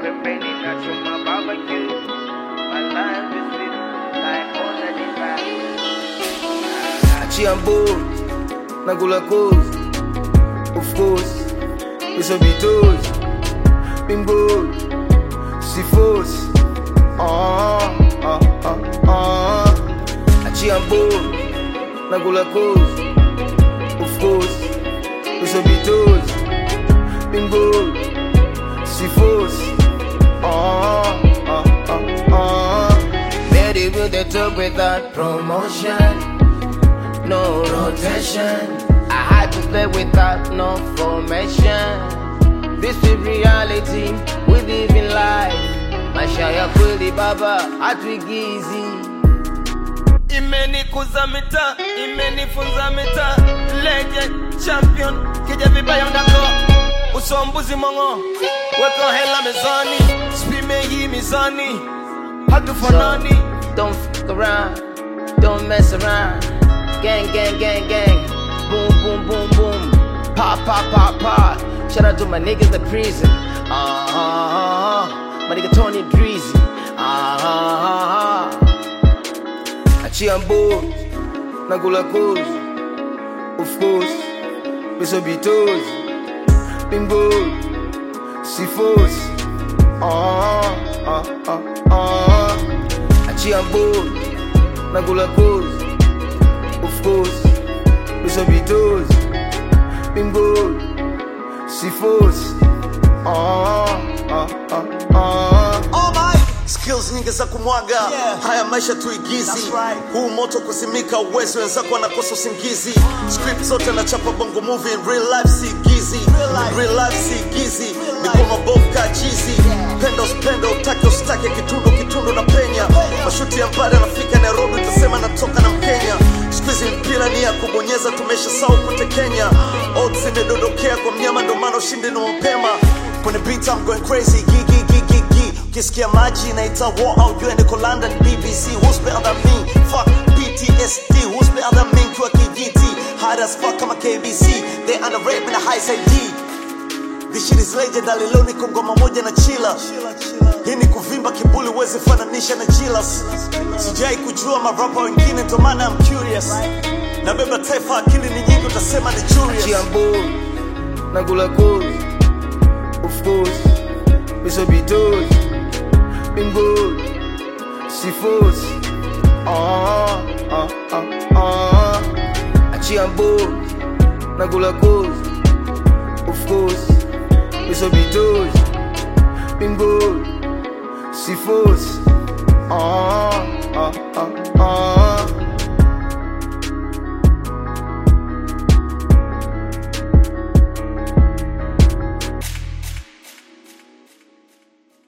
pepperoni na chuma barbecue. My life is sweet like all of the time. Achia mbo, nakula kozi. Of course, it's a bitos. Bimbo, si force. Achia mbo, nakula kozi. Of course, it's a bitos. Bimbo, si force. Very good at top without promotion. No rotation. I had to play without no formation. This is reality, we live in life. Maisha ya kweli baba, hatuigizi. Imenikuza mita, imenifunza mita. Legend, champion, kija vibaya unako. Usombuzi mongo, weka hela mezani. Spime hii mizani, hatufanani. So, don't fuck around, don't mess around. Gang, gang, gang, gang. Boom, boom, boom, boom. Pop, pop, pop, pop. Shout out to my niggas in prison. My nigga Tony Dreezy. Achia mbo, nakula kozi. Of course, miso bitozi. Bimbo, si force. Achia mbo, nakula kozi. Of course, miso bitozi. Bimbo, si force. All my skills nyingi za kumwaga, haya maisha tuigizi. Huu moto kuzimika uwezo wenzako wanakosa usingizi. Script zote na chapa bongo movie, in real life siigizi. In real life siigizi, niko mabovu kajizi. Pendo utake usitake, kitundu na penya. Mashuti ya mbali nafika Nairobi, utasema natoka na Mkenya. Squeeze mpira ni ya kubonyeza, tumesha sawa kutekenya. Odds imedodokea kwa mnyama, ndo maana ushindi ni mapema. Kwenye beat I'm going crazy, gi. Ukisikia maji naita war, au jua niko London BBC. Who's better than me? Fuck PTSD. Who's better than me? Kwa kijiti hard as fuck kama KBC. They underrate me na high side D. This shit is legendary. Leo niko ngoma moja na chila. Hii ni kuvimba kibuli, wezi fananisha na Jilas. Sijai kujua marapa wengine, ndo maana I'm curious. Nabeba taifa, akili ni nyingi, utasema ni curious. Achia mbo, nakula kozi. Of course, miso bitozi. Bimbo, si force. Achia mbo, nakula kozi. Of course, miso bitozi. Bimbo, si force.